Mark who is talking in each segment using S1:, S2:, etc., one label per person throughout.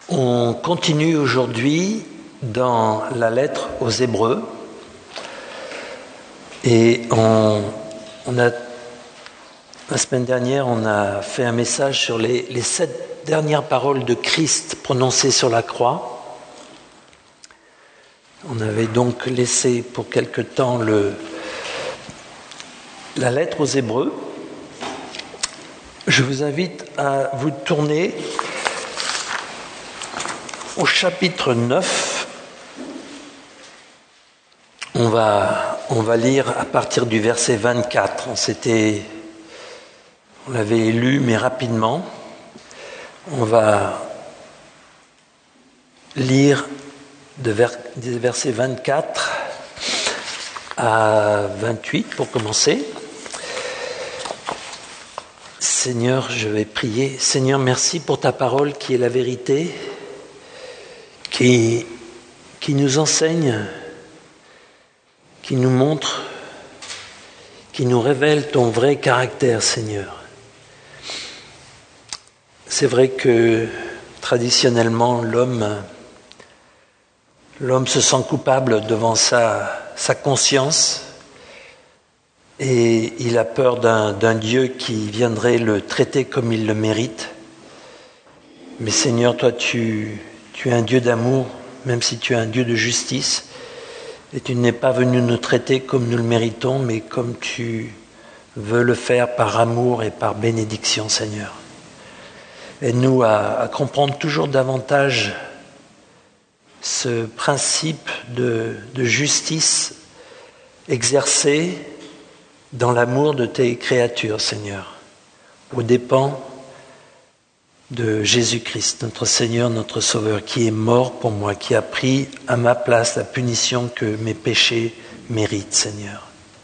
S1: On continue aujourd'hui dans la lettre aux Hébreux et la semaine dernière, on a fait un message sur les 7 dernières paroles de Christ prononcées sur la croix. On avait donc laissé pour quelque temps la lettre aux Hébreux. Je vous invite à vous tourner au chapitre 9. On va lire à partir du verset 24. On l'avait lu, mais rapidement. On va lire des versets 24 à 28 pour commencer. Seigneur, je vais prier. Seigneur, merci pour ta parole qui est la vérité, qui nous enseigne, qui nous montre, qui nous révèle ton vrai caractère, Seigneur. C'est vrai que traditionnellement, l'homme se sent coupable devant sa conscience et il a peur d'un Dieu qui viendrait le traiter comme il le mérite. Mais Seigneur, toi, tu es un Dieu d'amour, même si tu es un Dieu de justice, et tu n'es pas venu nous traiter comme nous le méritons, mais comme tu veux le faire par amour et par bénédiction, Seigneur. Aide-nous à comprendre toujours davantage ce principe de justice exercé dans l'amour de tes créatures, Seigneur, aux dépens de Jésus-Christ, notre Seigneur, notre Sauveur, qui est mort pour moi, qui a pris à ma place la punition que mes péchés méritent, Seigneur.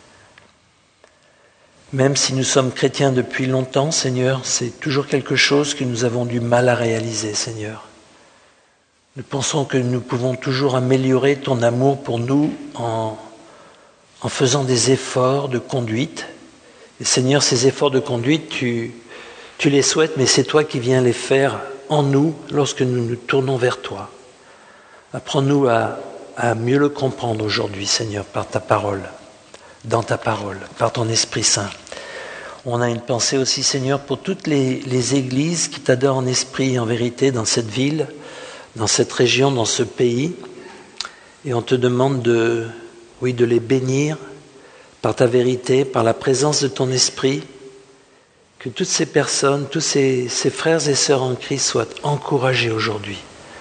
S1: Même si nous sommes chrétiens depuis longtemps, Seigneur, c'est toujours quelque chose que nous avons du mal à réaliser, Seigneur. Nous pensons que nous pouvons toujours améliorer ton amour pour nous en faisant des efforts de conduite. Et Seigneur, ces efforts de conduite, tu les souhaites, mais c'est toi qui viens les faire en nous lorsque nous nous tournons vers toi. Apprends-nous à mieux le comprendre aujourd'hui, Seigneur, par ta parole, dans ta parole, par ton Esprit Saint. On a une pensée aussi, Seigneur, pour toutes les églises qui t'adorent en esprit et en vérité dans cette ville, dans cette région, dans ce pays. Et on te demande de les bénir par ta vérité, par la présence de ton Esprit, que toutes ces personnes, tous ces frères et sœurs en Christ soient encouragés aujourd'hui.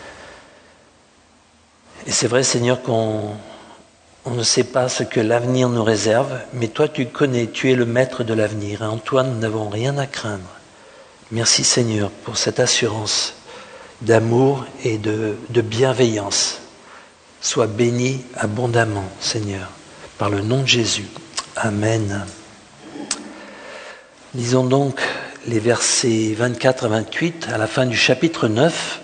S1: Et c'est vrai, Seigneur, qu'on ne sait pas ce que l'avenir nous réserve, mais toi tu connais, tu es le maître de l'avenir. Et en toi, nous n'avons rien à craindre. Merci, Seigneur, pour cette assurance d'amour et de bienveillance. Sois béni abondamment, Seigneur, par le nom de Jésus. Amen. Lisons donc les versets 24 à 28 à la fin du chapitre 9.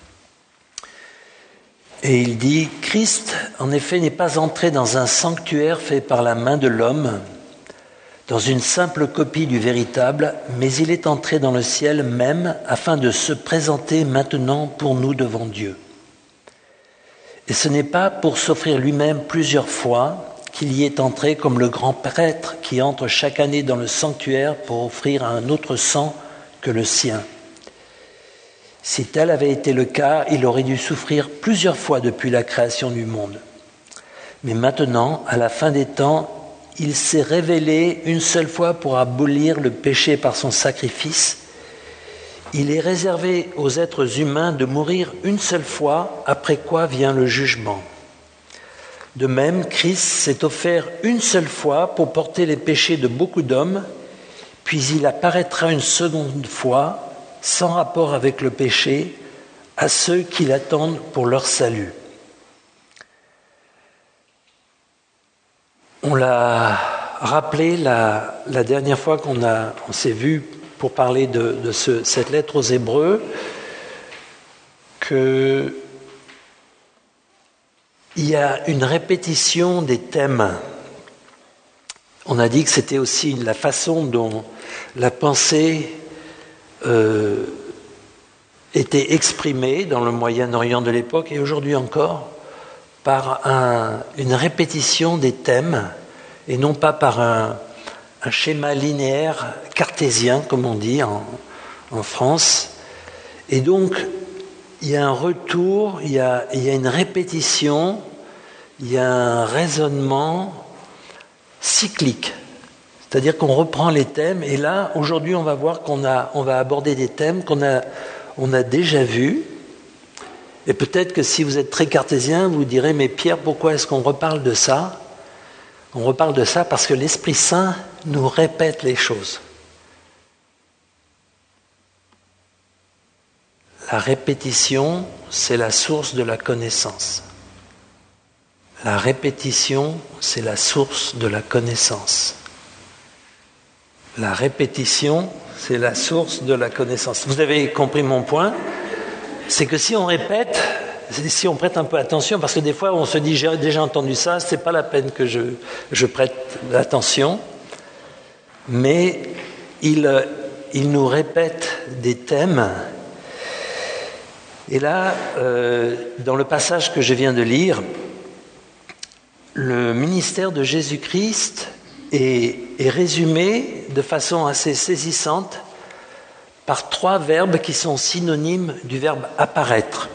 S1: Et il dit « Christ, en effet, n'est pas entré dans un sanctuaire fait par la main de l'homme, dans une simple copie du véritable, mais il est entré dans le ciel même afin de se présenter maintenant pour nous devant Dieu. Et ce n'est pas pour s'offrir lui-même plusieurs fois qu'il y est entré comme le grand prêtre qui entre chaque année dans le sanctuaire pour offrir un autre sang que le sien. Si tel avait été le cas, il aurait dû souffrir plusieurs fois depuis la création du monde. Mais maintenant, à la fin des temps, il s'est révélé une seule fois pour abolir le péché par son sacrifice. Il est réservé aux êtres humains de mourir une seule fois, après quoi vient le jugement. De même, Christ s'est offert une seule fois pour porter les péchés de beaucoup d'hommes, puis il apparaîtra une seconde fois, sans rapport avec le péché, à ceux qui l'attendent pour leur salut. On l'a rappelé la dernière fois qu'on s'est vu pour parler de cette lettre aux Hébreux, qu'il y a une répétition des thèmes. On a dit que c'était aussi la façon dont la pensée était exprimé dans le Moyen-Orient de l'époque et aujourd'hui encore par une répétition des thèmes et non pas par un schéma linéaire cartésien, comme on dit en France. Et donc, il y a un retour, il y a une répétition, il y a un raisonnement cyclique. C'est-à-dire qu'on reprend les thèmes, et là, aujourd'hui, on va voir on va aborder des thèmes qu'on a déjà vus. Et peut-être que si vous êtes très cartésien, vous direz, mais Pierre, pourquoi est-ce qu'on reparle de ça ? On reparle de ça parce que l'Esprit Saint nous répète les choses. La répétition, c'est la source de la connaissance. La répétition, c'est la source de la connaissance. La répétition, c'est la source de la connaissance. Vous avez compris mon point ? C'est que si on répète, si on prête un peu attention, parce que des fois on se dit j'ai déjà entendu ça, c'est pas la peine que je prête attention, mais il nous répète des thèmes. Et là, dans le passage que je viens de lire, le ministère de Jésus-Christ est résumé de façon assez saisissante par 3 verbes qui sont synonymes du verbe apparaître.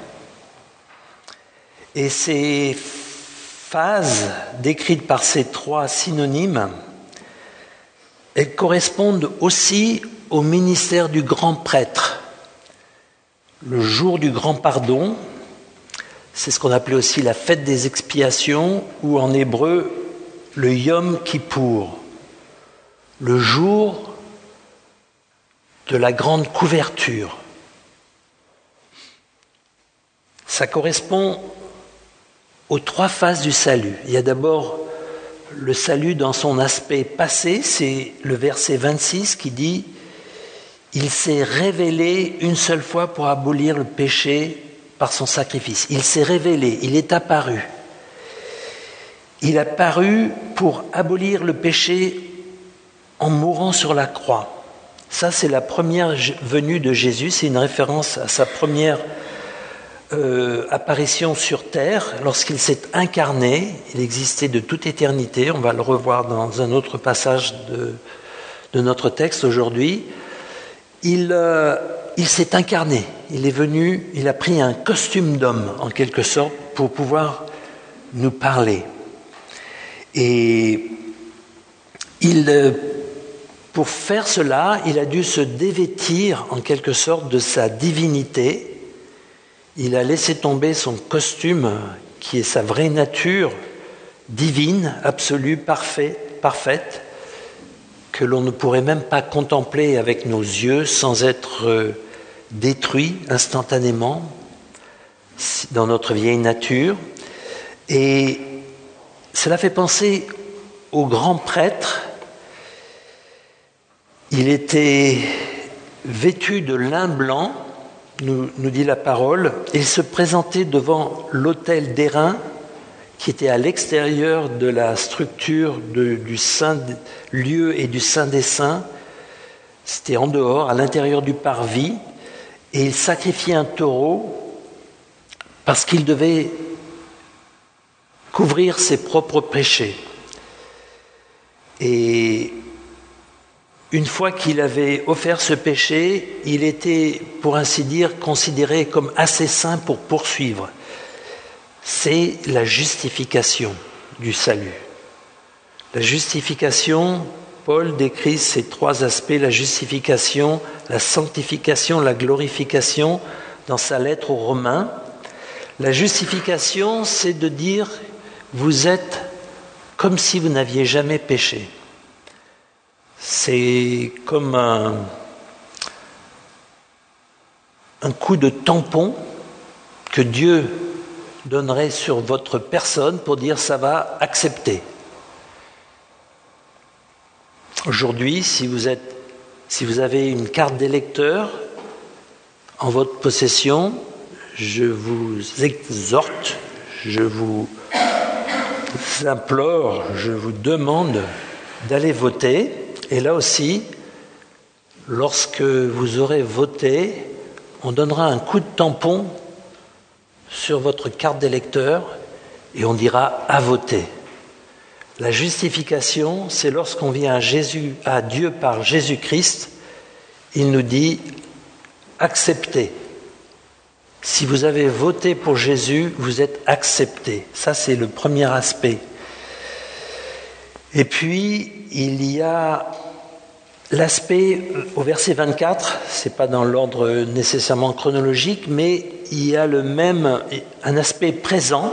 S1: Et ces phases décrites par ces 3 synonymes, elles correspondent aussi au ministère du grand prêtre. Le jour du grand pardon, c'est ce qu'on appelait aussi la fête des expiations, ou en hébreu, le Yom Kippour, le jour de la grande couverture. Ça correspond aux 3 phases du salut. Il y a d'abord le salut dans son aspect passé, c'est le verset 26 qui dit « Il s'est révélé une seule fois pour abolir le péché par son sacrifice. Il s'est révélé, il est apparu. Il a paru pour abolir le péché en mourant sur la croix. » Ça, c'est la première venue de Jésus, c'est une référence à sa première apparition sur terre, lorsqu'il s'est incarné. Il existait de toute éternité, on va le revoir dans un autre passage de notre texte aujourd'hui. Il s'est incarné, il est venu, il a pris un costume d'homme, en quelque sorte, pour pouvoir nous parler. Et pour faire cela, il a dû se dévêtir en quelque sorte de sa divinité. Il a laissé tomber son costume qui est sa vraie nature divine, absolue, parfaite, que l'on ne pourrait même pas contempler avec nos yeux sans être détruit instantanément dans notre vieille nature. Et cela fait penser au grand prêtre. Il était vêtu de lin blanc, nous dit la parole, et il se présentait devant l'autel d'airain qui était à l'extérieur de la structure du saint lieu et du saint des saints. C'était en dehors, à l'intérieur du parvis, et il sacrifiait un taureau parce qu'il devait couvrir ses propres péchés. Et une fois qu'il avait offert ce péché, il était, pour ainsi dire, considéré comme assez saint pour poursuivre. C'est la justification du salut. La justification, Paul décrit ces 3 aspects, la justification, la sanctification, la glorification, dans sa lettre aux Romains. La justification, c'est de dire, vous êtes comme si vous n'aviez jamais péché. C'est comme un coup de tampon que Dieu donnerait sur votre personne pour dire ça va, accepter. Aujourd'hui, si vous avez une carte d'électeur en votre possession, je vous exhorte, je vous implore, je vous demande d'aller voter. Et là aussi, lorsque vous aurez voté, on donnera un coup de tampon sur votre carte d'électeur et on dira « à voter ». La justification, c'est lorsqu'on vient à Dieu par Jésus-Christ, il nous dit « acceptez ». Si vous avez voté pour Jésus, vous êtes accepté. Ça, c'est le premier aspect. Et puis, il y a l'aspect, au verset 24, ce n'est pas dans l'ordre nécessairement chronologique, mais il y a un aspect présent.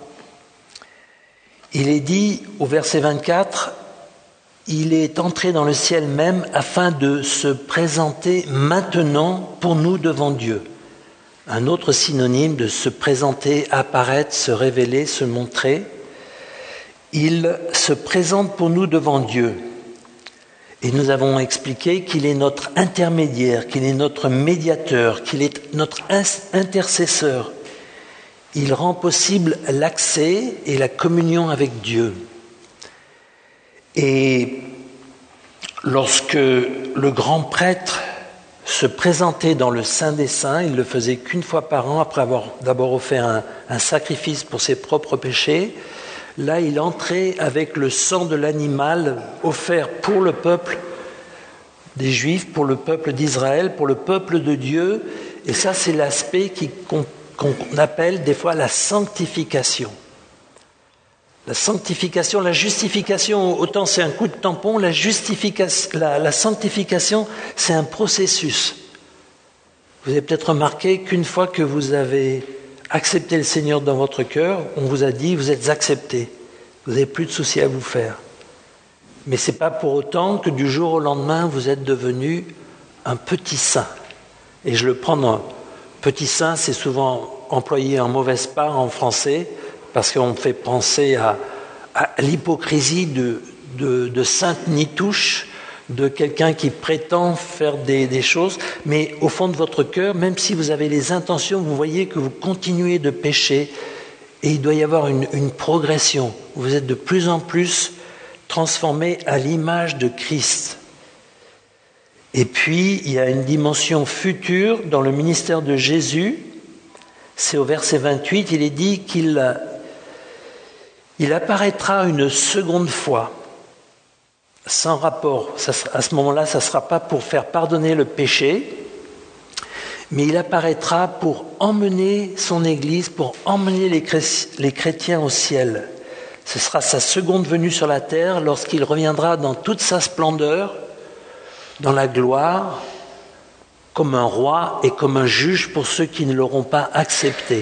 S1: Il est dit au verset 24, il est entré dans le ciel même afin de se présenter maintenant pour nous devant Dieu. Un autre synonyme de se présenter, apparaître, se révéler, se montrer. Il se présente pour nous devant Dieu. Et nous avons expliqué qu'il est notre intermédiaire, qu'il est notre médiateur, qu'il est notre intercesseur. Il rend possible l'accès et la communion avec Dieu. Et lorsque le grand prêtre se présentait dans le Saint des Saints, il le faisait qu'une fois par an, après avoir d'abord offert un sacrifice pour ses propres péchés. Là, il entrait avec le sang de l'animal offert pour le peuple des Juifs, pour le peuple d'Israël, pour le peuple de Dieu. Et ça, c'est l'aspect qu'on appelle des fois la sanctification. La sanctification, la justification, autant c'est un coup de tampon, la sanctification, c'est un processus. Vous avez peut-être remarqué qu'une fois que vous avez accepté le Seigneur dans votre cœur, on vous a dit, vous êtes accepté, vous n'avez plus de soucis à vous faire. Mais ce n'est pas pour autant que du jour au lendemain, vous êtes devenu un petit saint. Et je le prends dans petit saint, c'est souvent employé en mauvaise part en français, parce qu'on fait penser à l'hypocrisie de sainte Nitouche, de quelqu'un qui prétend faire des choses, mais au fond de votre cœur, même si vous avez les intentions, vous voyez que vous continuez de pécher, et il doit y avoir une progression. Vous êtes de plus en plus transformé à l'image de Christ. Et puis, il y a une dimension future dans le ministère de Jésus. C'est au verset 28, il est dit qu'il apparaîtra une seconde fois, sans rapport. À ce moment-là, ça ne sera pas pour faire pardonner le péché, mais il apparaîtra pour emmener son Église, pour emmener les chrétiens au ciel. Ce sera sa seconde venue sur la terre lorsqu'il reviendra dans toute sa splendeur, dans la gloire, comme un roi et comme un juge pour ceux qui ne l'auront pas accepté.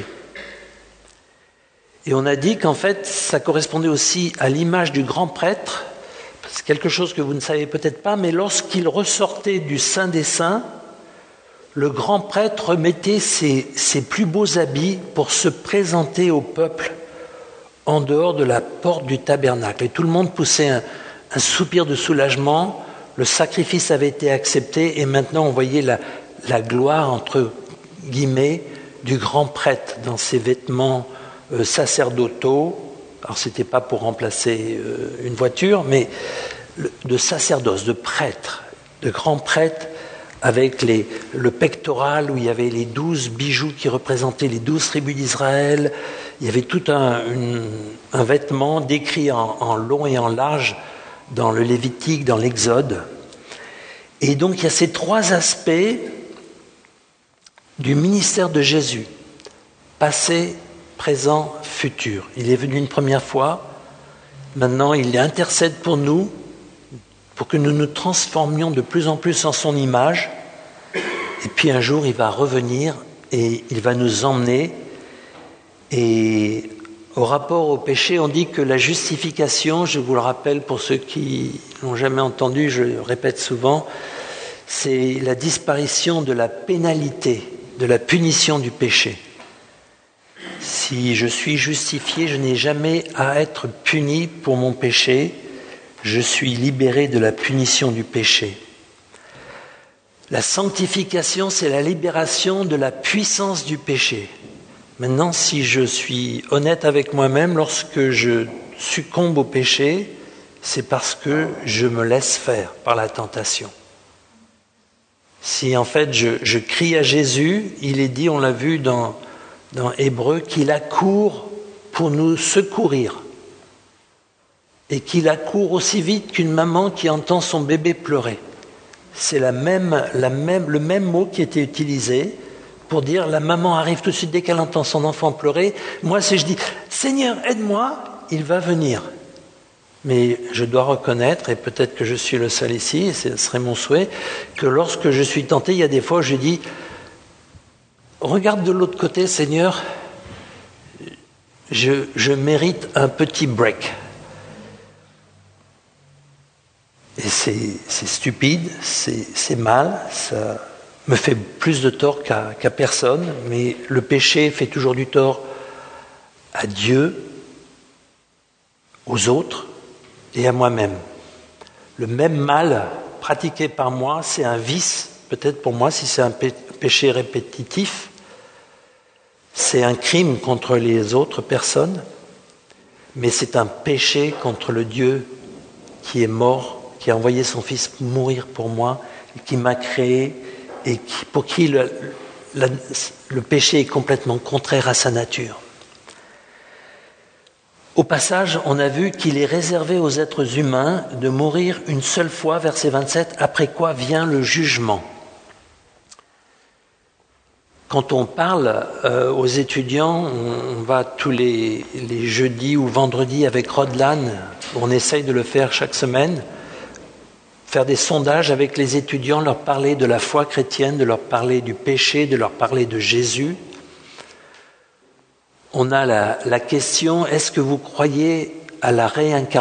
S1: Et on a dit qu'en fait, ça correspondait aussi à l'image du grand prêtre. C'est quelque chose que vous ne savez peut-être pas, mais lorsqu'il ressortait du Saint des Saints, le grand prêtre remettait ses plus beaux habits pour se présenter au peuple en dehors de la porte du tabernacle. Et tout le monde poussait un soupir de soulagement. Le sacrifice avait été accepté et maintenant on voyait la gloire, entre guillemets, du grand prêtre dans ses vêtements sacerdotaux. Alors ce n'était pas pour remplacer une voiture, mais de sacerdoce, de prêtre, de grand prêtre, avec le pectoral où il y avait les 12 bijoux qui représentaient les 12 tribus d'Israël. Il y avait tout un vêtement décrit en long et en large dans le Lévitique, dans l'Exode. Et donc il y a ces trois aspects du ministère de Jésus, passé, présent, futur. Il est venu une première fois, maintenant il intercède pour nous, pour que nous nous transformions de plus en plus en son image, et puis un jour il va revenir et il va nous emmener. Et au rapport au péché, on dit que la justification, je vous le rappelle pour ceux qui n'ont jamais entendu, je le répète souvent, c'est la disparition de la pénalité, de la punition du péché. Si je suis justifié, je n'ai jamais à être puni pour mon péché, je suis libéré de la punition du péché. La sanctification, c'est la libération de la puissance du péché. Maintenant, si je suis honnête avec moi-même, lorsque je succombe au péché, c'est parce que je me laisse faire par la tentation. Si en fait je crie à Jésus, il est dit, on l'a vu dans Hébreu, qu'il accourt pour nous secourir. Et qu'il accourt aussi vite qu'une maman qui entend son bébé pleurer. C'est le même mot qui était utilisé pour dire la maman arrive tout de suite dès qu'elle entend son enfant pleurer. Moi, si je dis « Seigneur, aide-moi », il va venir. Mais je dois reconnaître, et peut-être que je suis le seul ici, et ce serait mon souhait, que lorsque je suis tenté, il y a des fois où je dis « Regarde de l'autre côté, Seigneur, je mérite un petit break ». Et c'est stupide, c'est mal, ça me fait plus de tort qu'à personne, mais le péché fait toujours du tort à Dieu, aux autres et à moi-même. Le même mal pratiqué par moi, c'est un vice, peut-être pour moi, si c'est un péché répétitif, c'est un crime contre les autres personnes, mais c'est un péché contre le Dieu qui est mort, qui a envoyé son Fils mourir pour moi, et qui m'a créé, et pour qui le péché est complètement contraire à sa nature. Au passage, on a vu qu'il est réservé aux êtres humains de mourir une seule fois, verset 27, après quoi vient le jugement. Quand on parle aux étudiants, on va tous les jeudis ou vendredis avec Rodlan, on essaye de le faire chaque semaine, faire des sondages avec les étudiants, leur parler de la foi chrétienne, de leur parler du péché, de leur parler de Jésus. On a la question, est-ce que vous croyez à la réincarnation ?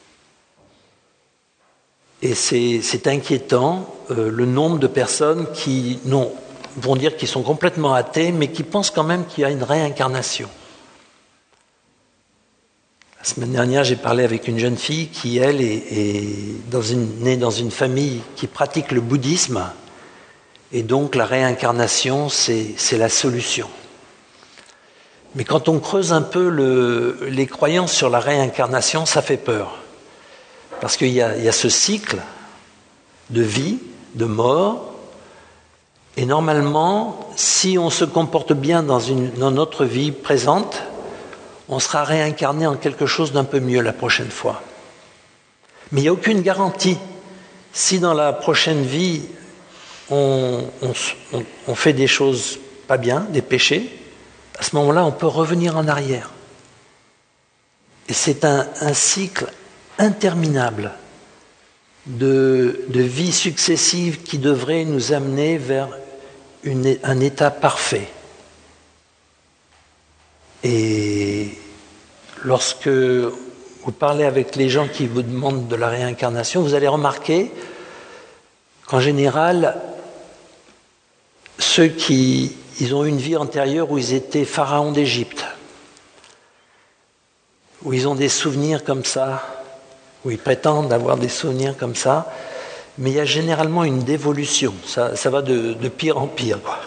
S1: Et c'est inquiétant, le nombre de personnes qui vont dire qu'ils sont complètement athées, mais qui pensent quand même qu'il y a une réincarnation. La semaine dernière, j'ai parlé avec une jeune fille qui, elle, est née dans une famille qui pratique le bouddhisme, et donc la réincarnation, c'est la solution. Mais quand on creuse un peu les croyances sur la réincarnation, ça fait peur. Parce qu'il y a ce cycle de vie, de mort, et normalement, si on se comporte bien dans notre vie présente, on sera réincarné en quelque chose d'un peu mieux la prochaine fois. Mais il n'y a aucune garantie. Si dans la prochaine vie, on fait des choses pas bien, des péchés, à ce moment-là, on peut revenir en arrière. Et c'est un cycle interminable de vies successives qui devrait nous amener vers un état parfait. Et lorsque vous parlez avec les gens qui vous demandent de la réincarnation, vous allez remarquer qu'en général, ceux qui ont une vie antérieure où ils étaient pharaons d'Égypte, où ils ont des souvenirs comme ça, où ils prétendent avoir des souvenirs comme ça, mais il y a généralement une dévolution, ça va de pire en pire, quoi.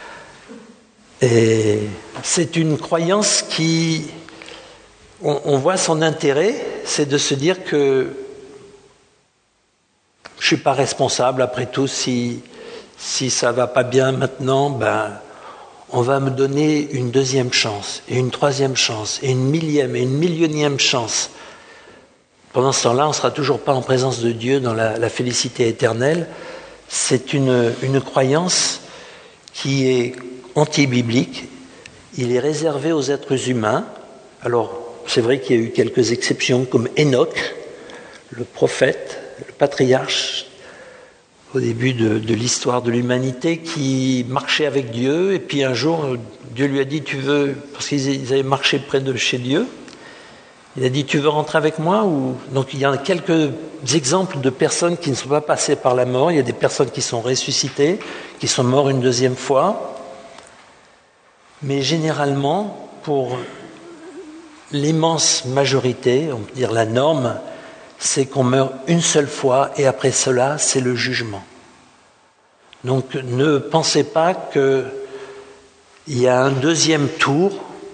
S1: Et c'est une croyance qui, on voit son intérêt, c'est de se dire que je ne suis pas responsable, après tout, si ça ne va pas bien maintenant, on va me donner une deuxième chance, et une troisième chance, et une millième, et une millionième chance. Pendant ce temps-là, on ne sera toujours pas en présence de Dieu dans la félicité éternelle. C'est une croyance qui est anti-biblique. Il est réservé aux êtres humains. Alors, c'est vrai qu'il y a eu quelques exceptions, comme Enoch, le prophète, le patriarche, au début de l'histoire de l'humanité, qui marchait avec Dieu, et puis un jour, Dieu lui a dit, parce qu'ils avaient marché près de chez Dieu, il a dit, tu veux rentrer avec moi ? Donc il y a quelques exemples de personnes qui ne sont pas passées par la mort, il y a des personnes qui sont ressuscitées, qui sont mortes une deuxième fois, mais généralement, pour l'immense majorité, on peut dire la norme, c'est qu'on meurt une seule fois et après cela, c'est le jugement. Donc ne pensez pas qu'il y a un deuxième tour,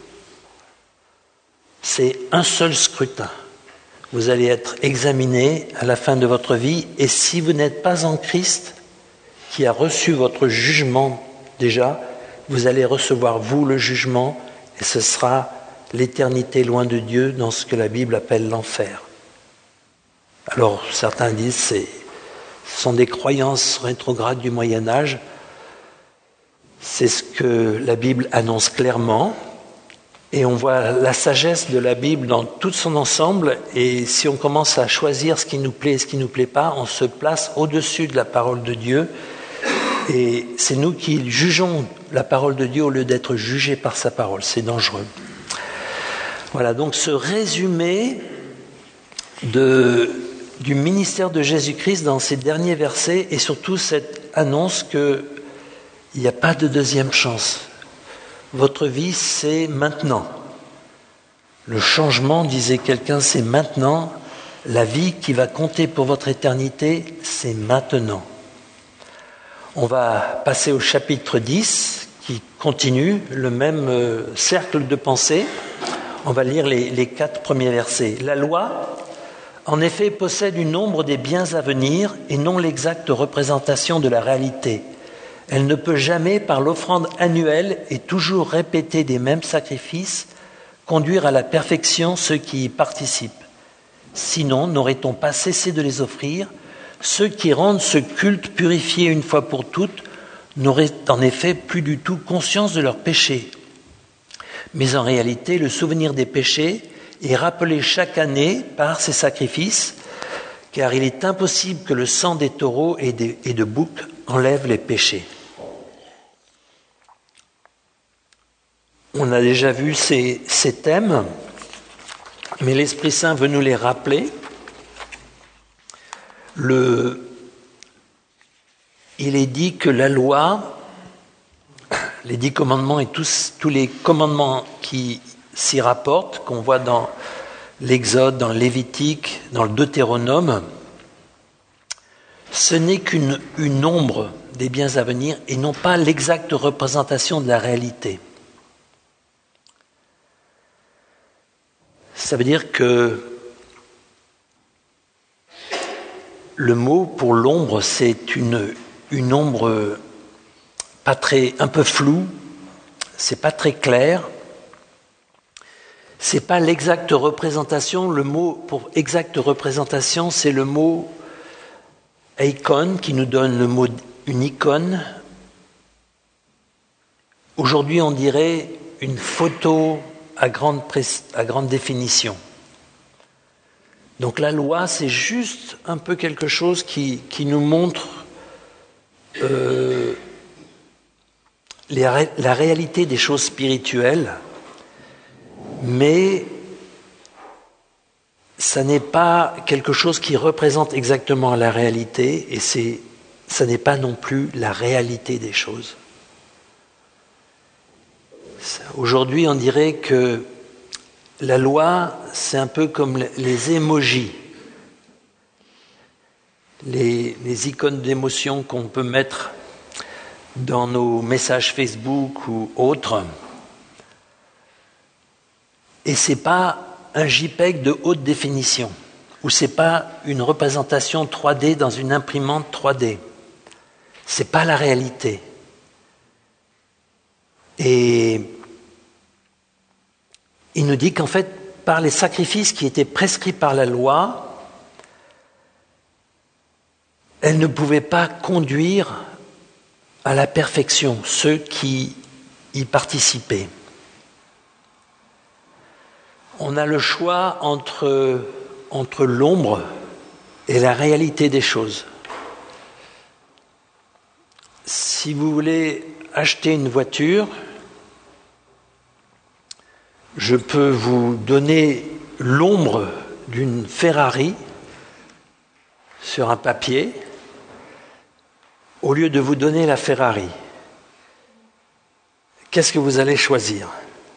S1: c'est un seul scrutin. Vous allez être examiné à la fin de votre vie et si vous n'êtes pas en Christ, qui a reçu votre jugement déjà, vous allez recevoir, vous, le jugement, et ce sera l'éternité loin de Dieu dans ce que la Bible appelle l'enfer. Alors, certains disent que ce sont des croyances rétrogrades du Moyen-Âge. C'est ce que la Bible annonce clairement. Et on voit la sagesse de la Bible dans tout son ensemble. Et si on commence à choisir ce qui nous plaît et ce qui ne nous plaît pas, on se place au-dessus de la parole de Dieu. Et c'est nous qui jugeons la parole de Dieu au lieu d'être jugés par sa parole. C'est dangereux. Voilà, donc ce résumé du ministère de Jésus-Christ dans ces derniers versets et surtout cette annonce qu'il n'y a pas de deuxième chance. Votre vie, c'est maintenant. Le changement, disait quelqu'un, c'est maintenant. La vie qui va compter pour votre éternité, c'est maintenant. On va passer au chapitre 10, qui continue le même cercle de pensée. On va lire les 4 premiers versets. La loi, en effet, possède une ombre des biens à venir et non l'exacte représentation de la réalité. Elle ne peut jamais, par l'offrande annuelle et toujours répétée des mêmes sacrifices, conduire à la perfection ceux qui y participent. Sinon, n'aurait-on pas cessé de les offrir ? Ceux qui rendent ce culte purifié une fois pour toutes n'auraient en effet plus du tout conscience de leurs péchés. Mais en réalité, le souvenir des péchés est rappelé chaque année par ces sacrifices, car il est impossible que le sang des taureaux et de boucs enlève les péchés. On a déjà vu ces thèmes, mais l'Esprit Saint veut nous les rappeler. Il est dit que la loi, les 10 commandements et tous les commandements qui s'y rapportent, qu'on voit dans l'Exode, dans le Lévitique, dans le Deutéronome, ce n'est qu'une ombre des biens à venir et non pas l'exacte représentation de la réalité. Ça veut dire que le mot pour l'ombre, c'est une ombre un peu floue, c'est pas très clair, c'est pas l'exacte représentation. Le mot pour exacte représentation, c'est le mot eikon qui nous donne le mot une icône. Aujourd'hui, on dirait une photo à grande définition. Donc la loi, c'est juste un peu quelque chose qui nous montre la réalité des choses spirituelles, mais ça n'est pas quelque chose qui représente exactement la réalité, et ça n'est pas non plus la réalité des choses. Aujourd'hui, on dirait que la loi, c'est un peu comme les émojis, les icônes d'émotion qu'on peut mettre dans nos messages Facebook ou autres. Et c'est pas un JPEG de haute définition, ou c'est pas une représentation 3D dans une imprimante 3D. C'est pas la réalité. Et il nous dit qu'en fait, par les sacrifices qui étaient prescrits par la loi, elle ne pouvait pas conduire à la perfection ceux qui y participaient. On a le choix entre l'ombre et la réalité des choses. Si vous voulez acheter une voiture, je peux vous donner l'ombre d'une Ferrari sur un papier au lieu de vous donner la Ferrari. Qu'est-ce que vous allez choisir ?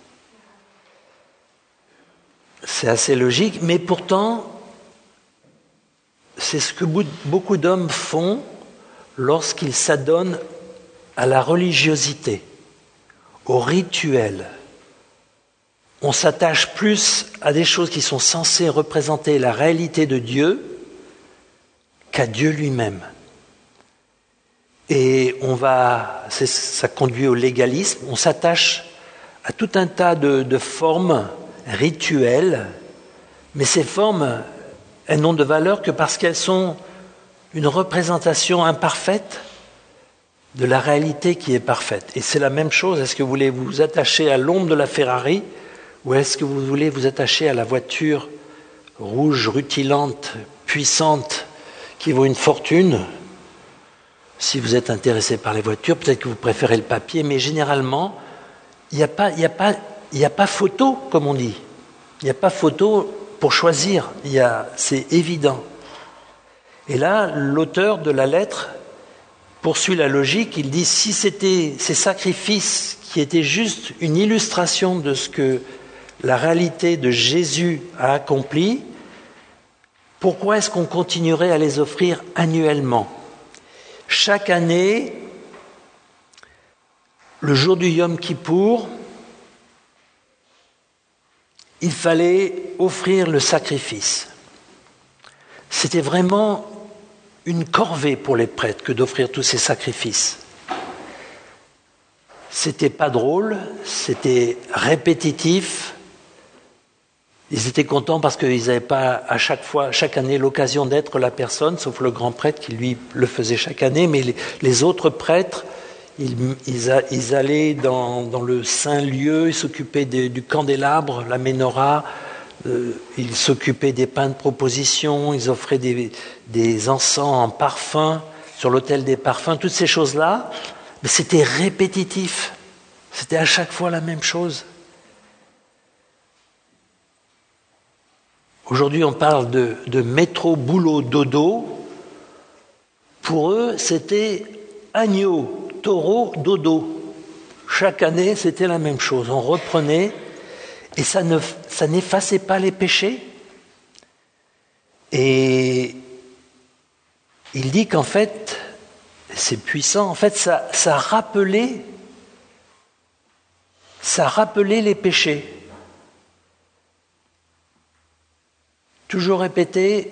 S1: C'est assez logique, mais pourtant, c'est ce que beaucoup d'hommes font lorsqu'ils s'adonnent à la religiosité, au rituel. On s'attache plus à des choses qui sont censées représenter la réalité de Dieu qu'à Dieu lui-même. Et ça conduit au légalisme. On s'attache à tout un tas de formes rituelles, mais ces formes, elles n'ont de valeur que parce qu'elles sont une représentation imparfaite de la réalité qui est parfaite. Et c'est la même chose. Est-ce que vous voulez vous attacher à l'ombre de la Ferrari ou est-ce que vous voulez vous attacher à la voiture rouge, rutilante, puissante, qui vaut une fortune? Si vous êtes intéressé par les voitures, peut-être que vous préférez le papier, mais généralement, il n'y a pas photo, comme on dit. Il n'y a pas photo pour choisir. C'est évident. Et là, l'auteur de la lettre poursuit la logique. Il dit, si c'était ces sacrifices qui étaient juste une illustration de ce que la réalité de Jésus a accompli, pourquoi est-ce qu'on continuerait à les offrir annuellement ? Chaque année, le jour du Yom Kippour, il fallait offrir le sacrifice. C'était vraiment une corvée pour les prêtres que d'offrir tous ces sacrifices. C'était pas drôle, c'était répétitif. Ils étaient contents parce qu'ils n'avaient pas chaque année l'occasion d'être la personne, sauf le grand prêtre qui lui le faisait chaque année, mais les autres prêtres, ils allaient dans le saint lieu, ils s'occupaient du candélabre, la menorah, ils s'occupaient des pains de proposition, ils offraient des encens en parfum sur l'autel des parfums, toutes ces choses-là, mais c'était répétitif, c'était à chaque fois la même chose. Aujourd'hui, on parle de métro, boulot, dodo. Pour eux, c'était agneau, taureau, dodo. Chaque année, c'était la même chose. On reprenait, et ça n'effaçait pas les péchés. Et il dit qu'en fait, c'est puissant, en fait, ça rappelait les péchés. Toujours répété,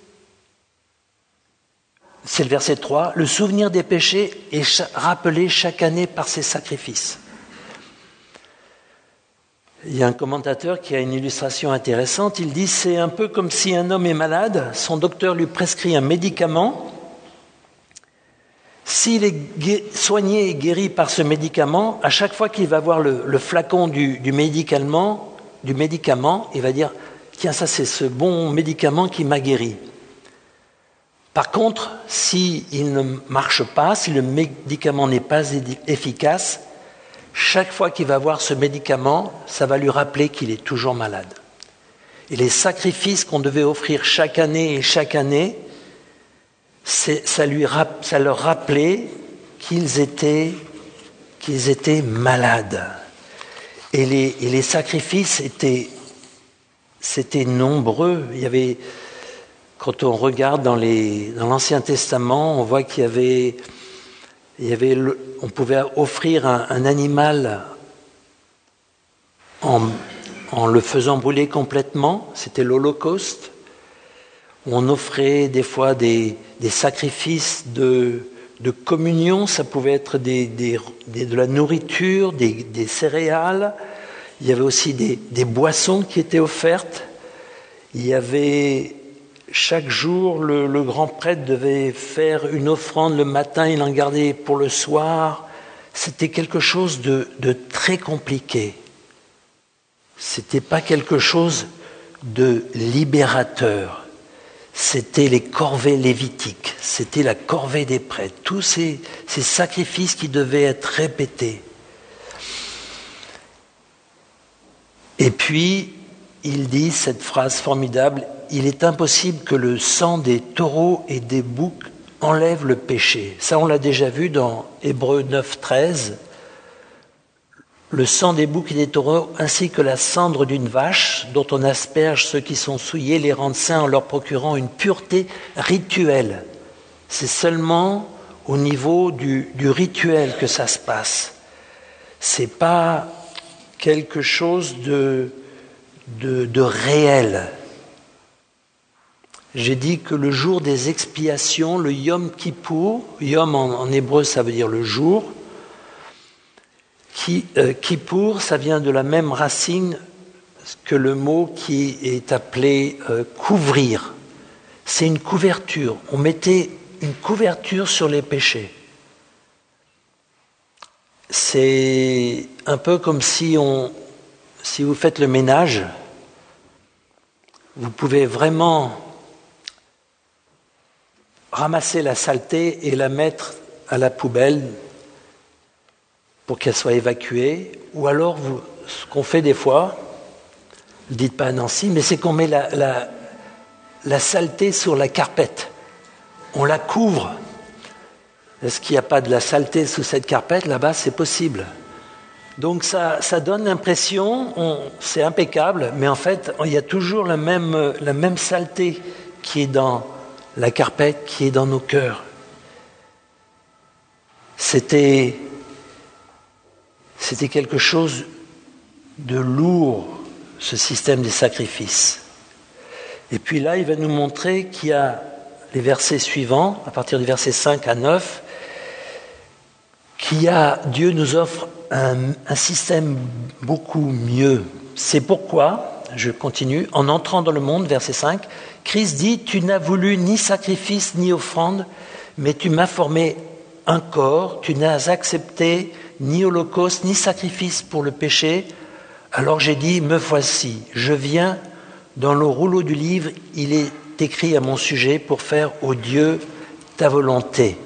S1: c'est le verset 3, le souvenir des péchés est rappelé chaque année par ces sacrifices. Il y a un commentateur qui a une illustration intéressante, il dit c'est un peu comme si un homme est malade, son docteur lui prescrit un médicament, s'il est soigné et guéri par ce médicament, à chaque fois qu'il va voir le flacon du médicament, il va dire tiens, ça c'est ce bon médicament qui m'a guéri. Par contre, s'il ne marche pas, si le médicament n'est pas efficace, chaque fois qu'il va voir ce médicament, ça va lui rappeler qu'il est toujours malade. Et les sacrifices qu'on devait offrir chaque année, ça leur rappelait qu'ils étaient malades. Et les sacrifices c'était nombreux. Il y avait, quand on regarde dans l'Ancien Testament, on voit qu'il y avait on pouvait offrir un animal en le faisant brûler complètement, c'était l'Holocauste. On offrait des fois des sacrifices de communion, ça pouvait être de la nourriture, des céréales. Il y avait aussi des boissons qui étaient offertes. Il y avait chaque jour, le grand prêtre devait faire une offrande le matin, il en gardait pour le soir. C'était quelque chose de très compliqué. C'était pas quelque chose de libérateur. C'était les corvées lévitiques, c'était la corvée des prêtres. Tous ces sacrifices qui devaient être répétés. Et puis, il dit cette phrase formidable, « Il est impossible que le sang des taureaux et des boucs enlève le péché. » Ça, on l'a déjà vu dans Hébreux 9, 13. Le sang des boucs et des taureaux, ainsi que la cendre d'une vache, dont on asperge ceux qui sont souillés, les rendent saints en leur procurant une pureté rituelle. C'est seulement au niveau du rituel que ça se passe. C'est pas quelque chose de réel. j'ai dit que le jour des expiations, le Yom Kippour, Yom en hébreu ça veut dire le jour, Kippour ça vient de la même racine que le mot qui est appelé couvrir. C'est une couverture, on mettait une couverture sur les péchés. C'est un peu comme si vous faites le ménage, vous pouvez vraiment ramasser la saleté et la mettre à la poubelle pour qu'elle soit évacuée, ou alors ce qu'on fait des fois, ne le dites pas à Nancy, mais c'est qu'on met la saleté sur la carpette, on la couvre. Est-ce qu'il n'y a pas de la saleté sous cette carpette? Là-bas, c'est possible. Donc ça donne l'impression, c'est impeccable, mais en fait, il y a toujours la même saleté qui est dans la carpette, qui est dans nos cœurs. C'était quelque chose de lourd, ce système des sacrifices. Et puis là, il va nous montrer qu'il y a les versets suivants, à partir du verset 5 à 9, Dieu nous offre un système beaucoup mieux. C'est pourquoi, je continue, en entrant dans le monde, verset 5, Christ dit, tu n'as voulu ni sacrifice ni offrande, mais tu m'as formé un corps, tu n'as accepté ni holocauste ni sacrifice pour le péché. Alors j'ai dit, me voici, je viens, dans le rouleau du livre, il est écrit à mon sujet pour faire, ô Dieu, ta volonté.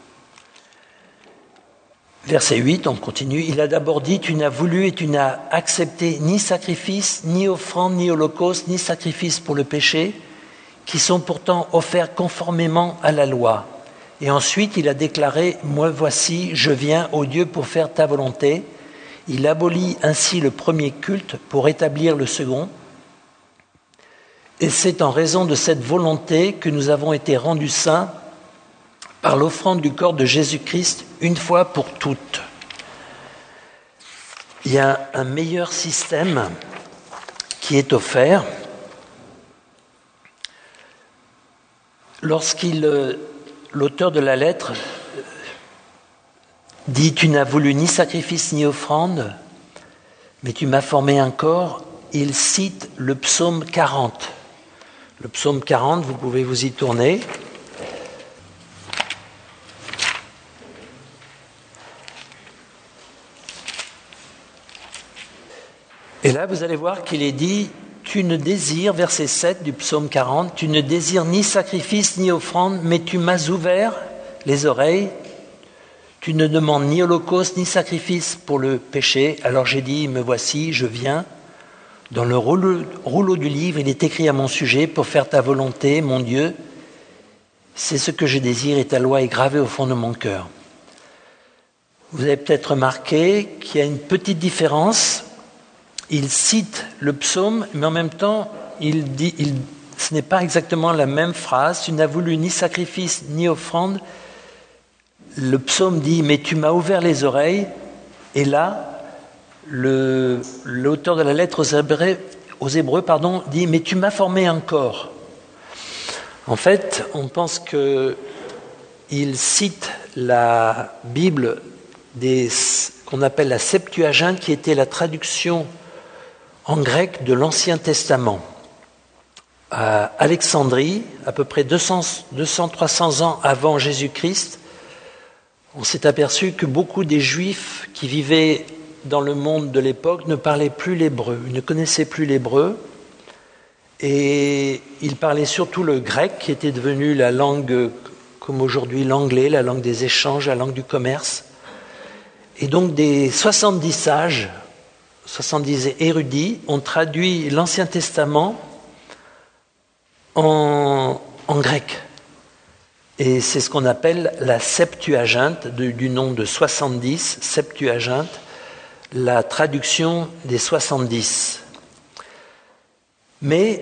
S1: Verset 8, on continue. Il a d'abord dit, tu n'as voulu et tu n'as accepté ni sacrifice, ni offrande, ni holocauste, ni sacrifice pour le péché, qui sont pourtant offerts conformément à la loi. Et ensuite, il a déclaré, moi voici, je viens, ô Dieu, pour faire ta volonté. Il abolit ainsi le premier culte pour établir le second. Et c'est en raison de cette volonté que nous avons été rendus saints par l'offrande du corps de Jésus-Christ une fois pour toutes. Il y a un meilleur système qui est offert. L'auteur de la lettre dit « Tu n'as voulu ni sacrifice ni offrande, mais tu m'as formé un corps », il cite le psaume 40. Le psaume 40, vous pouvez vous y tourner. Et là, vous allez voir qu'il est dit, tu ne désires, verset 7 du psaume 40, tu ne désires ni sacrifice ni offrande, mais tu m'as ouvert les oreilles, tu ne demandes ni holocauste ni sacrifice pour le péché. Alors j'ai dit, me voici, je viens. Dans le rouleau du livre, il est écrit à mon sujet, pour faire ta volonté, mon Dieu. C'est ce que je désire et ta loi est gravée au fond de mon cœur. Vous avez peut-être remarqué qu'il y a une petite différence. Il cite le psaume, mais en même temps, ce n'est pas exactement la même phrase. Tu n'as voulu ni sacrifice ni offrande. Le psaume dit, mais tu m'as ouvert les oreilles. Et là, l'auteur de la lettre aux Hébreux, dit, mais tu m'as formé un corps. En fait, on pense qu'il cite la Bible qu'on appelle la Septuaginte, qui était la traduction en grec de l'Ancien Testament. À Alexandrie, à peu près 200-300 ans avant Jésus-Christ, on s'est aperçu que beaucoup des Juifs qui vivaient dans le monde de l'époque ne parlaient plus l'hébreu, ils ne connaissaient plus l'hébreu, et ils parlaient surtout le grec, qui était devenu la langue, comme aujourd'hui l'anglais, la langue des échanges, la langue du commerce. Et donc des 70 sages, 70 érudits, ont traduit l'Ancien Testament en grec. Et c'est ce qu'on appelle la Septuaginte, du nom de 70, Septuaginte, la traduction des 70. Mais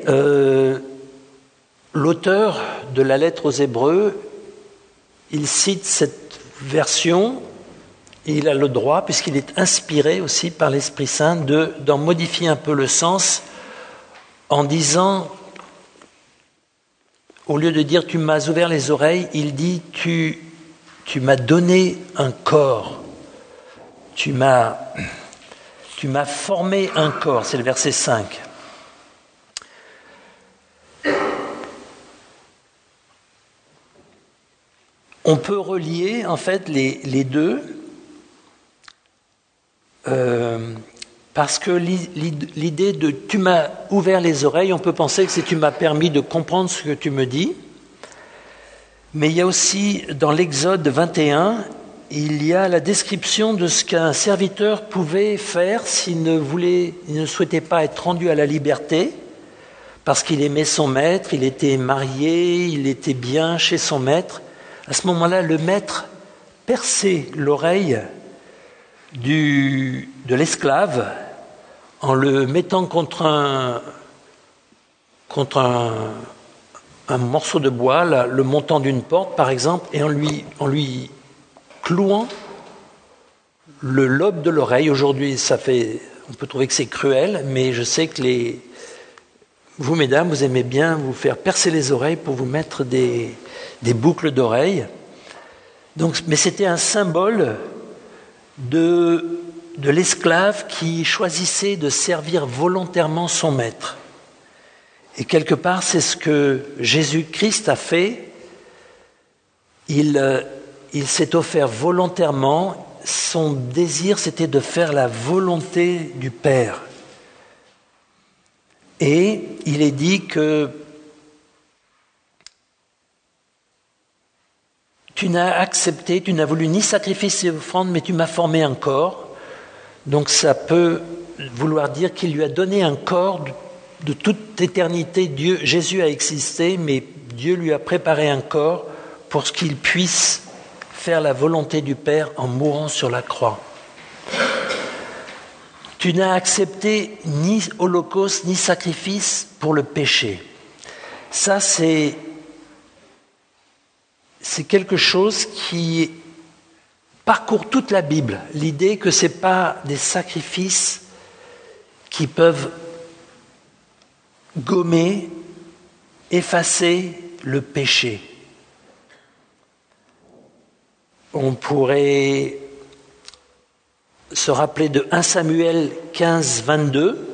S1: l'auteur de la lettre aux Hébreux, il cite cette version, et il a le droit, puisqu'il est inspiré aussi par l'Esprit Saint, d'en modifier un peu le sens en disant au lieu de dire « tu m'as ouvert les oreilles », il dit « tu m'as donné un corps, tu m'as formé un corps », c'est le verset 5. On peut relier en fait les deux parce que l'idée de « tu m'as ouvert les oreilles », on peut penser que c'est « tu m'as permis de comprendre ce que tu me dis ». Mais il y a aussi dans l'Exode 21, il y a la description de ce qu'un serviteur pouvait faire s'il ne souhaitait pas être rendu à la liberté parce qu'il aimait son maître, il était marié, il était bien chez son maître. À ce moment-là, le maître perçait l'oreille de l'esclave en le mettant contre un morceau de bois, le montant d'une porte par exemple, et en lui clouant le lobe de l'oreille. Aujourd'hui, on peut trouver que c'est cruel, mais je sais que vous, mesdames, vous aimez bien vous faire percer les oreilles pour vous mettre des boucles d'oreilles. Donc, mais c'était un symbole de l'esclave qui choisissait de servir volontairement son maître. Et quelque part, c'est ce que Jésus-Christ a fait. Il s'est offert volontairement. Son désir, c'était de faire la volonté du Père. Et il est dit que tu n'as voulu ni sacrifice ni offrande, mais tu m'as formé un corps. Donc ça peut vouloir dire qu'il lui a donné un corps de toute éternité. Jésus a existé, mais Dieu lui a préparé un corps pour qu'il puisse faire la volonté du Père en mourant sur la croix. Tu n'as accepté ni holocauste ni sacrifice pour le péché. Ça, c'est quelque chose qui parcourt toute la Bible. L'idée que ce n'est pas des sacrifices qui peuvent gommer, effacer le péché. On pourrait se rappeler de 1 Samuel 15, 22,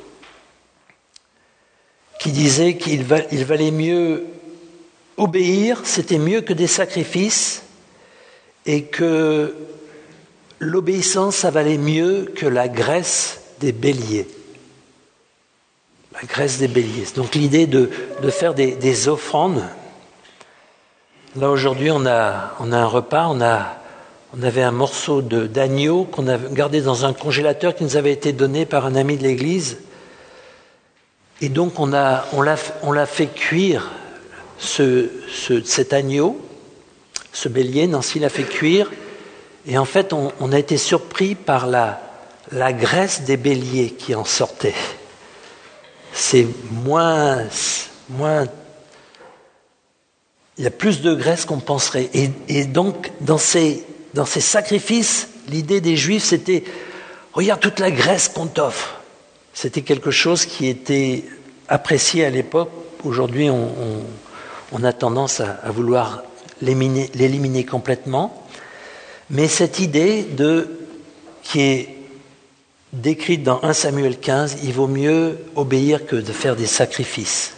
S1: qui disait qu'il valait mieux obéir, c'était mieux que des sacrifices, et que l'obéissance, ça valait mieux que la graisse des béliers. La graisse des béliers. Donc l'idée de faire des offrandes. Là aujourd'hui, on a un repas, on avait un morceau d'agneau qu'on a gardé dans un congélateur qui nous avait été donné par un ami de l'église. Et donc on l'a fait cuire, cet agneau, ce bélier. Nancy l'a fait cuire. Et en fait, on a été surpris par la graisse des béliers qui en sortait. C'est moins. Il y a plus de graisse qu'on penserait. Et donc, dans ces sacrifices, l'idée des Juifs, c'était « Regarde toute la graisse qu'on t'offre ». C'était quelque chose qui était apprécié à l'époque. Aujourd'hui, on a tendance à vouloir l'éliminer complètement. Mais cette idée qui est décrite dans 1 Samuel 15, il vaut mieux obéir que de faire des sacrifices.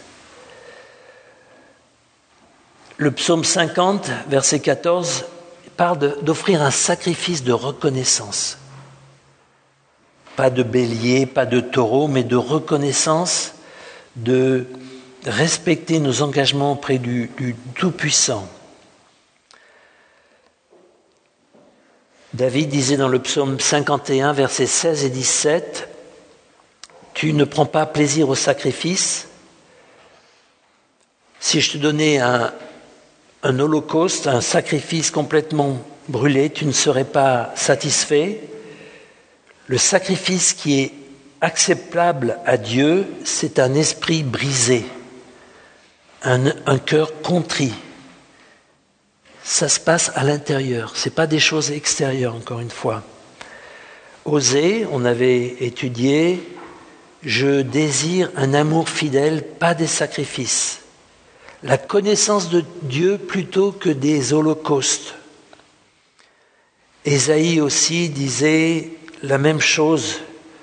S1: Le psaume 50, verset 14, parle d'offrir un sacrifice de reconnaissance. Pas de bélier, pas de taureau, mais de reconnaissance, de respecter nos engagements auprès du Tout-Puissant. David disait dans le psaume 51, versets 16 et 17, « Tu ne prends pas plaisir au sacrifice. Si je te donnais un holocauste, un sacrifice complètement brûlé, tu ne serais pas satisfait. Le sacrifice qui est acceptable à Dieu, c'est un esprit brisé, un cœur contrit. Ça se passe à l'intérieur, ce n'est pas des choses extérieures, encore une fois. Osée, on avait étudié, je désire un amour fidèle, pas des sacrifices. la connaissance de Dieu plutôt que des holocaustes. Ésaïe aussi disait la même chose.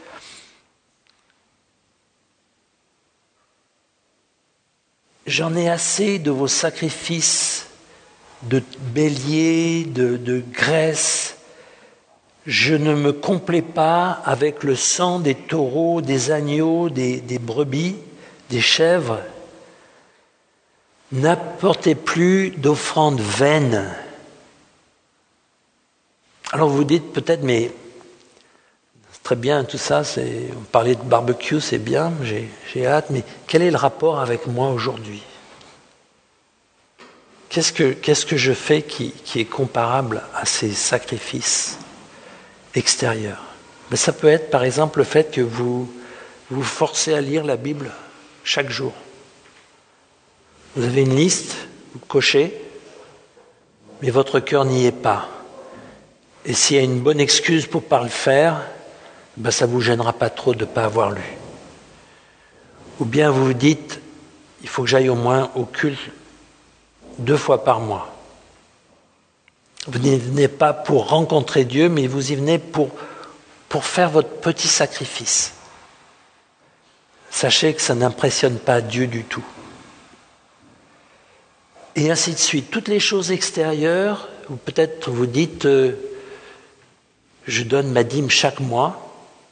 S1: J'en ai assez de vos sacrifices de béliers, de graisse. Je ne me complais pas avec le sang des taureaux, des agneaux, des brebis, des chèvres. N'apportez plus d'offrandes vaines. Alors vous dites peut-être, mais c'est très bien tout ça, on parlait de barbecue, c'est bien, j'ai hâte, mais quel est le rapport avec moi aujourd'hui ? Qu'est-ce que je fais qui est comparable à ces sacrifices extérieurs ? Mais ça peut être par exemple le fait que vous vous forcez à lire la Bible chaque jour. Vous avez une liste, vous cochez, mais votre cœur n'y est pas. Et s'il y a une bonne excuse pour ne pas le faire, ça ne vous gênera pas trop de ne pas avoir lu. Ou bien vous vous dites, il faut que j'aille au moins au culte 2 fois par mois. Vous n'y venez pas pour rencontrer Dieu, mais vous y venez pour faire votre petit sacrifice. Sachez que ça n'impressionne pas Dieu du tout. Et ainsi de suite. Toutes les choses extérieures, ou peut-être vous dites, je donne ma dîme chaque mois,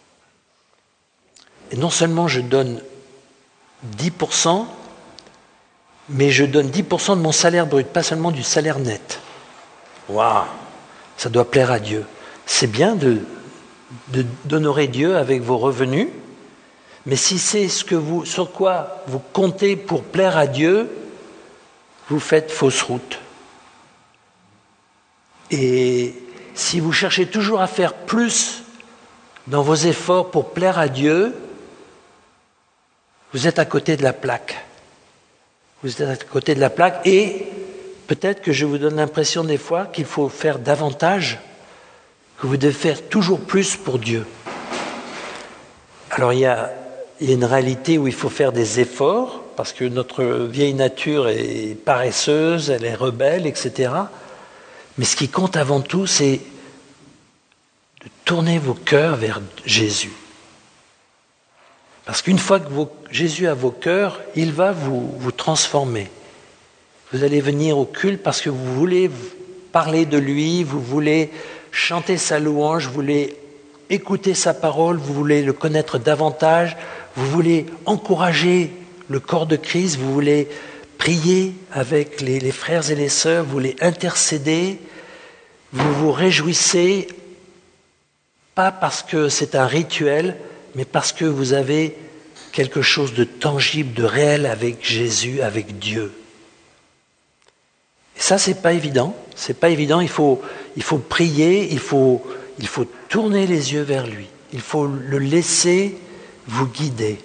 S1: et non seulement je donne 10%, mais je donne 10% de mon salaire brut, pas seulement du salaire net. Waouh, ça doit plaire à Dieu. C'est bien d'honorer Dieu avec vos revenus, mais si c'est sur quoi vous comptez pour plaire à Dieu, vous faites fausse route. Et si vous cherchez toujours à faire plus dans vos efforts pour plaire à Dieu, vous êtes à côté de la plaque. Vous êtes à côté de la plaque et peut-être que je vous donne l'impression des fois qu'il faut faire davantage, que vous devez faire toujours plus pour Dieu. Alors il y a une réalité où il faut faire des efforts, parce que notre vieille nature est paresseuse, elle est rebelle, etc. Mais ce qui compte avant tout, c'est de tourner vos cœurs vers Jésus. Parce qu'une fois que Jésus a vos cœurs, il va vous transformer. Vous allez venir au culte parce que vous voulez parler de lui, vous voulez chanter sa louange, vous voulez écouter sa parole, vous voulez le connaître davantage, vous voulez encourager le corps de Christ, vous voulez prier avec les frères et les sœurs, vous voulez intercéder, vous vous réjouissez, pas parce que c'est un rituel, mais parce que vous avez quelque chose de tangible, de réel avec Jésus, avec Dieu. Et ça, c'est pas évident. C'est pas évident. Il faut prier, il faut tourner les yeux vers lui. Il faut le laisser vous guider.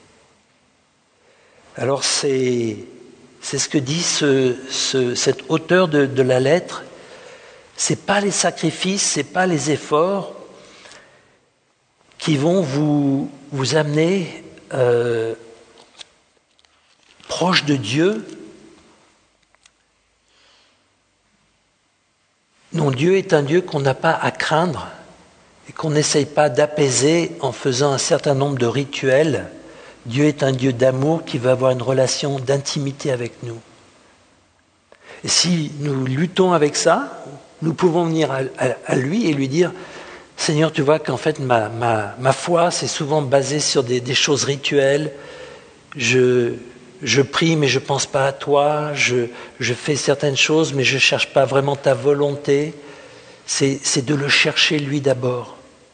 S1: Alors c'est ce que dit cet auteur de la lettre. C'est pas les sacrifices, c'est pas les efforts qui vont vous amener proche de Dieu. Non, Dieu est un Dieu qu'on n'a pas à craindre et qu'on n'essaye pas d'apaiser en faisant un certain nombre de rituels. Dieu est un Dieu d'amour qui veut avoir une relation d'intimité avec nous. Et si nous luttons avec ça, nous pouvons venir à lui et lui dire « Seigneur, tu vois qu'en fait ma foi c'est souvent basée sur des choses rituelles. Je prie mais je ne pense pas à toi. Je fais certaines choses mais je ne cherche pas vraiment ta volonté. » C'est de le chercher lui d'abord.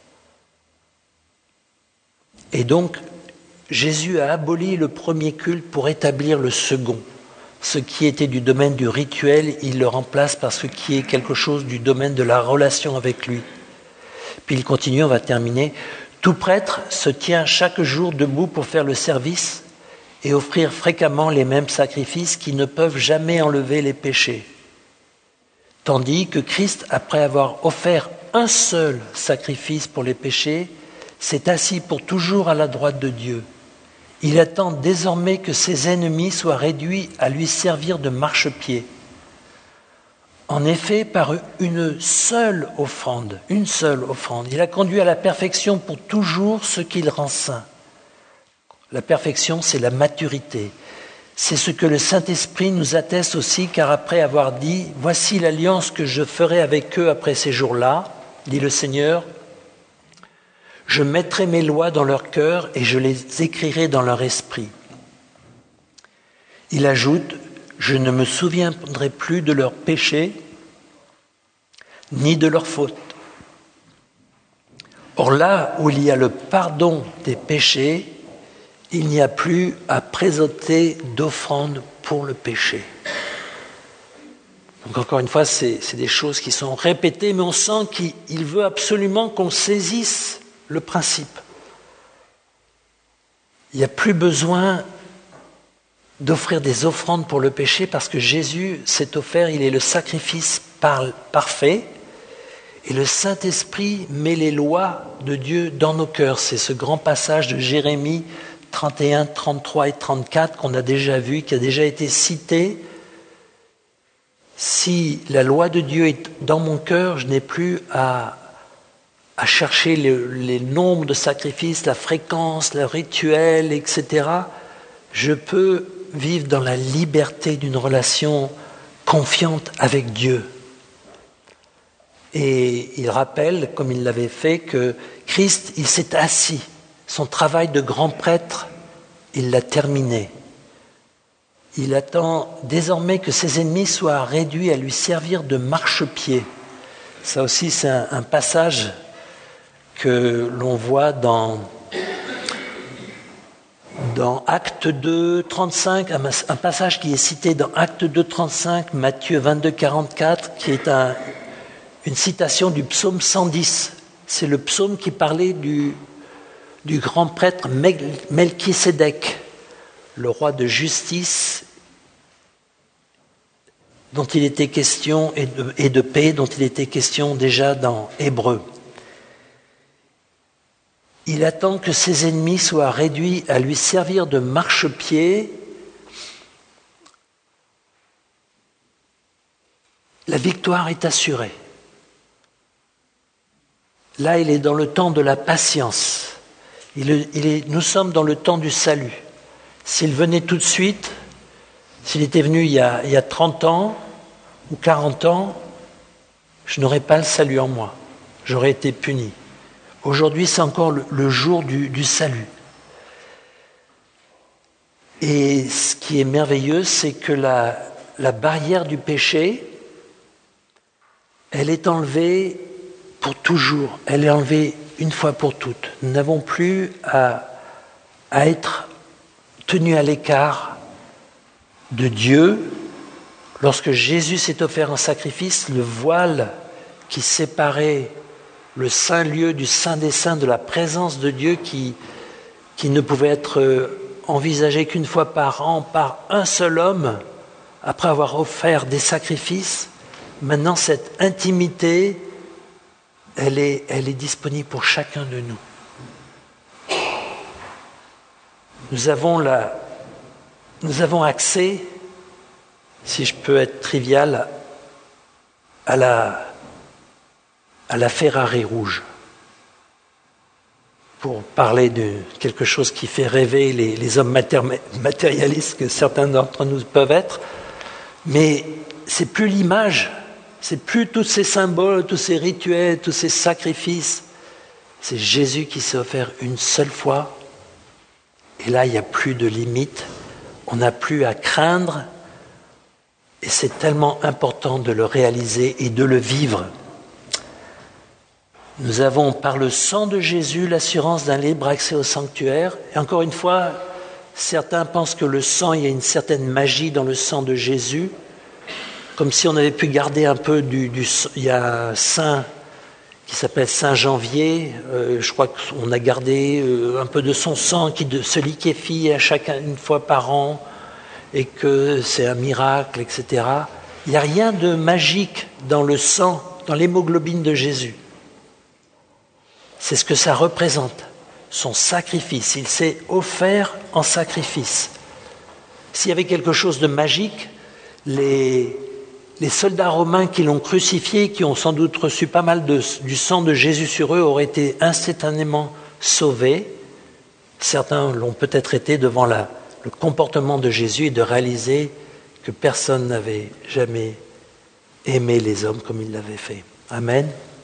S1: Et donc, Jésus a aboli le premier culte pour établir le second. Ce qui était du domaine du rituel, il le remplace par ce qui est quelque chose du domaine de la relation avec lui. Puis il continue, on va terminer. Tout prêtre se tient chaque jour debout pour faire le service et offrir fréquemment les mêmes sacrifices qui ne peuvent jamais enlever les péchés. Tandis que Christ, après avoir offert un seul sacrifice pour les péchés, s'est assis pour toujours à la droite de Dieu. Il attend désormais que ses ennemis soient réduits à lui servir de marchepied. En effet, par une seule offrande, il a conduit à la perfection pour toujours ceux qu'il rend saints. La perfection, c'est la maturité. C'est ce que le Saint-Esprit nous atteste aussi, car après avoir dit « Voici l'alliance que je ferai avec eux après ces jours-là », dit le Seigneur, « Je mettrai mes lois dans leur cœur et je les écrirai dans leur esprit. » Il ajoute « Je ne me souviendrai plus de leurs péchés, ni de leurs fautes. » Or là où il y a le pardon des péchés, il n'y a plus à présenter d'offrande pour le péché. Donc encore une fois, c'est des choses qui sont répétées, mais on sent qu'il veut absolument qu'on saisisse le principe. Il n'y a plus besoin d'offrir des offrandes pour le péché parce que Jésus s'est offert, il est le sacrifice parfait et le Saint-Esprit met les lois de Dieu dans nos cœurs. C'est ce grand passage de Jérémie 31, 33 et 34 qu'on a déjà vu, qui a déjà été cité. Si la loi de Dieu est dans mon cœur, je n'ai plus à chercher les nombres de sacrifices, la fréquence, le rituel, etc. Je peux vivre dans la liberté d'une relation confiante avec Dieu. Et il rappelle, comme il l'avait fait, que Christ, il s'est assis. Son travail de grand prêtre, il l'a terminé. Il attend désormais que ses ennemis soient réduits à lui servir de marchepied. Ça aussi, c'est un passage que l'on voit dans Acte 2, 35, un passage qui est cité dans Acte 2, 35, Matthieu 22, 44, qui est une citation du psaume 110. C'est le psaume qui parlait du grand prêtre Melchisédek, le roi de justice dont il était question et de paix dont il était question déjà dans Hébreux. Il attend que ses ennemis soient réduits à lui servir de marchepied. La victoire est assurée. Là, il est dans le temps de la patience. Nous sommes dans le temps du salut. S'il venait tout de suite, s'il était venu il y a 30 ans ou 40 ans, je n'aurais pas le salut en moi. J'aurais été puni. Aujourd'hui, c'est encore le jour du salut. Et ce qui est merveilleux, c'est que la barrière du péché, elle est enlevée pour toujours. Elle est enlevée une fois pour toutes. Nous n'avons plus à être tenus à l'écart de Dieu. Lorsque Jésus s'est offert en sacrifice, le voile qui séparait le saint lieu du saint des saints, de la présence de Dieu qui ne pouvait être envisagé qu'une fois par an par un seul homme, après avoir offert des sacrifices, maintenant cette intimité, elle est disponible pour chacun de nous. Nous avons accès, si je peux être trivial, à la Ferrari rouge. Pour parler de quelque chose qui fait rêver les hommes matérialistes que certains d'entre nous peuvent être. Mais c'est plus l'image, c'est plus tous ces symboles, tous ces rituels, tous ces sacrifices. C'est Jésus qui s'est offert une seule fois. Et là, il n'y a plus de limite. On n'a plus à craindre. Et c'est tellement important de le réaliser et de le vivre. Nous avons, par le sang de Jésus, l'assurance d'un libre accès au sanctuaire. Et encore une fois, certains pensent que le sang, il y a une certaine magie dans le sang de Jésus, comme si on avait pu garder un peu il y a un saint qui s'appelle Saint Janvier, je crois qu'on a gardé un peu de son sang qui se liquéfie une fois par an, et que c'est un miracle, etc. Il n'y a rien de magique dans le sang, dans l'hémoglobine de Jésus. C'est ce que ça représente. son sacrifice. Il s'est offert en sacrifice. S'il y avait quelque chose de magique, les soldats romains qui l'ont crucifié, qui ont sans doute reçu pas mal du sang de Jésus sur eux, auraient été instantanément sauvés. Certains l'ont peut-être été devant le comportement de Jésus et de réaliser que personne n'avait jamais aimé les hommes comme il l'avait fait. Amen.